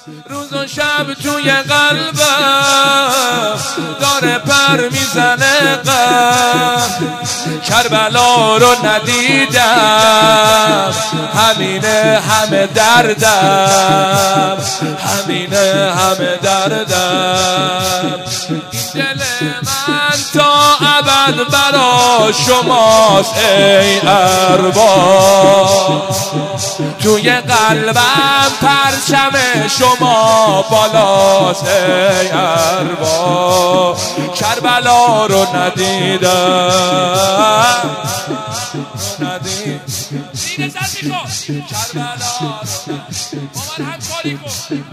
روز و شب توی قلبم داره پر میزنه غم، کربلا رو ندیدم همینه همه دردم، همینه همه دردم. دل من تا ابد برا شماست ای ارباب، توی قلبم پرچم شما بالاست ای ارباب. کربلا رو ندیدم سینه زد میخواد کربلا رو با من همکاری کن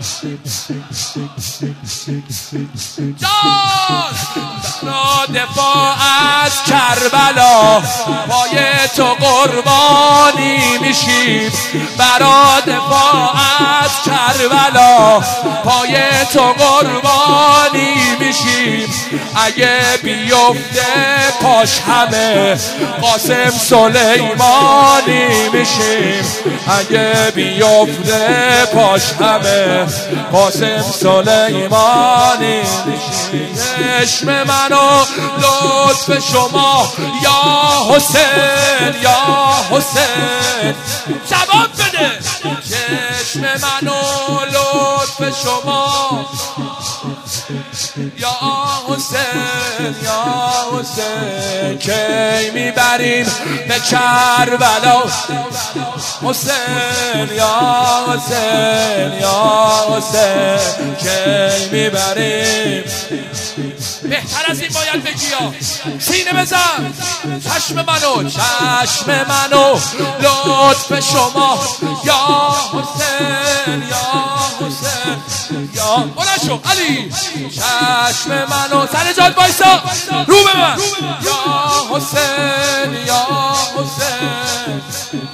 جان. برا دفاع از کربلا پای تو قربانی میشیم، برا دفاع از کربلا پای تو قربانی میشیم. اگه بیفته پاش همه قاسم سلیمانی میشیم، اگه بیفته پاش همه قاسم سلیمانی میشیم. چشم منو لطف شما یا حسین یا حسین جواب بده. چشم منو لطف شما یا حسین یا حسین کی میبرین به کربلا. حسین یا حسین یا حسین کی میبرین. بهتر از این باید بگی یا سینه بزن. چشم منو چشم منو لطف شما یا حسین یا حسین یا بلند شو علی. چشم منو سر جات بایستا رو به من یا حسین یا حسین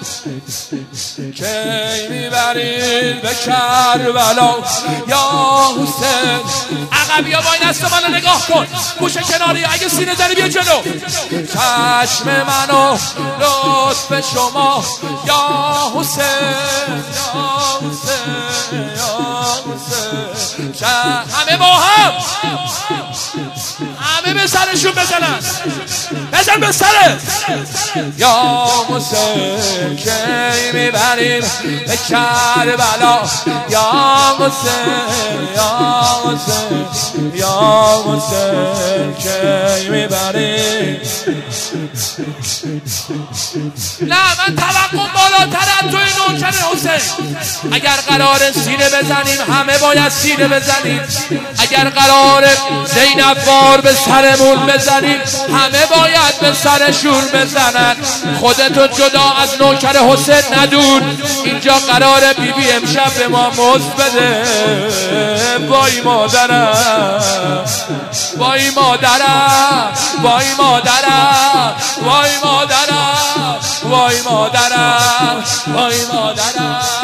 کی میبرین به کربلا یا حسین. عقبی ها وای نست منو نگاه کن گوشه کناری اگه سینه زنی بیا جلو. چشم منو لطف شما یا حسین یا حسین یا حسین. همه با هم همه به سرشون بزنن بزن به سرت یا حسین کی میبریم به کربلا یا حسین یا حسین یا حسین کی میبریم. نه من توقعم بالاتر از توی نوکر حسین. اگر قرار سینه بزنیم همه باید سینه بزنیم، اگر قرار زینب بار به سرمون بزنیم همه باید به سرشون بزنن. خودتو جدا از نوکر حسین ندون. اینجا قرار بیبی امشب به ما مزد بده. وای مادرم وای مادرم وای مادرم وای مادرم وای مادرم وای مادرم